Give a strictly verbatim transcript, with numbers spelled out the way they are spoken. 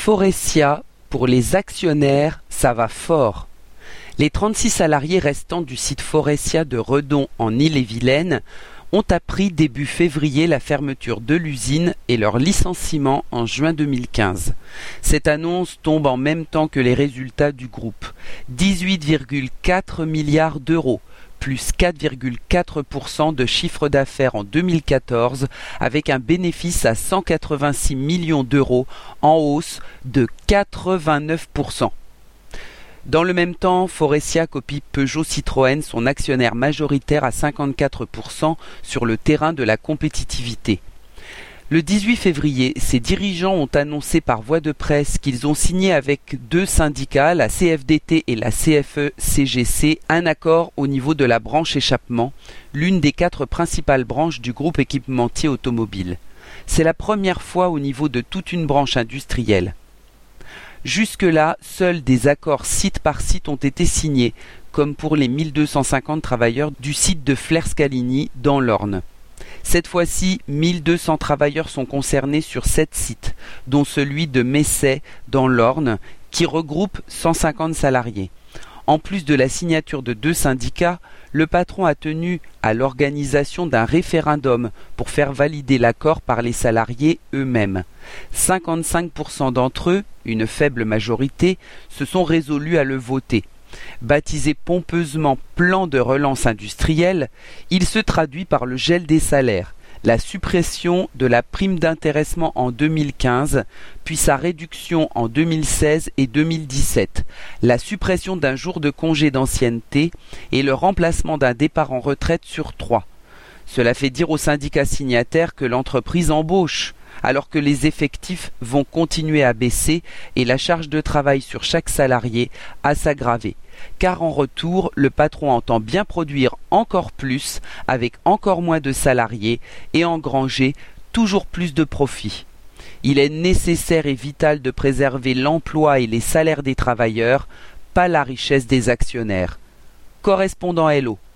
Faurecia, pour les actionnaires, ça va fort. Les trente-six salariés restants du site Faurecia de Redon en Ille-et-Vilaine ont appris début février la fermeture de l'usine et leur licenciement en juin deux mille quinze. Cette annonce tombe en même temps que les résultats du groupe. dix-huit virgule quatre milliards d'euros, plus quatre virgule quatre pour cent de chiffre d'affaires en deux mille quatorze, avec un bénéfice à cent quatre-vingt-six millions d'euros, en hausse de quatre-vingt-neuf pour cent. Dans le même temps, Faurecia copie Peugeot-Citroën, son actionnaire majoritaire à cinquante-quatre pour cent sur le terrain de la compétitivité. Le dix-huit février, ses dirigeants ont annoncé par voie de presse qu'ils ont signé avec deux syndicats, la C F D T et la C F E C G C, un accord au niveau de la branche échappement, l'une des quatre principales branches du groupe équipementier automobile. C'est la première fois au niveau de toute une branche industrielle. Jusque-là, seuls des accords site par site ont été signés, comme pour les mille deux cent cinquante travailleurs du site de Flers-Caligny dans l'Orne. Cette fois-ci, mille deux cents travailleurs sont concernés sur sept sites, dont celui de Messey dans l'Orne, qui regroupe cent cinquante salariés. En plus de la signature de deux syndicats, le patron a tenu à l'organisation d'un référendum pour faire valider l'accord par les salariés eux-mêmes. cinquante-cinq pour cent d'entre eux, une faible majorité, se sont résolus à le voter. Baptisé pompeusement plan de relance industrielle, il se traduit par le gel des salaires, la suppression de la prime d'intéressement en deux mille quinze, puis sa réduction en deux mille seize et deux mille dix-sept, la suppression d'un jour de congé d'ancienneté et le remplacement d'un départ en retraite sur trois. Cela fait dire aux syndicats signataires que l'entreprise embauche, alors que les effectifs vont continuer à baisser et la charge de travail sur chaque salarié à s'aggraver. Car en retour, le patron entend bien produire encore plus avec encore moins de salariés et engranger toujours plus de profits. Il est nécessaire et vital de préserver l'emploi et les salaires des travailleurs, pas la richesse des actionnaires. Correspondant Hello.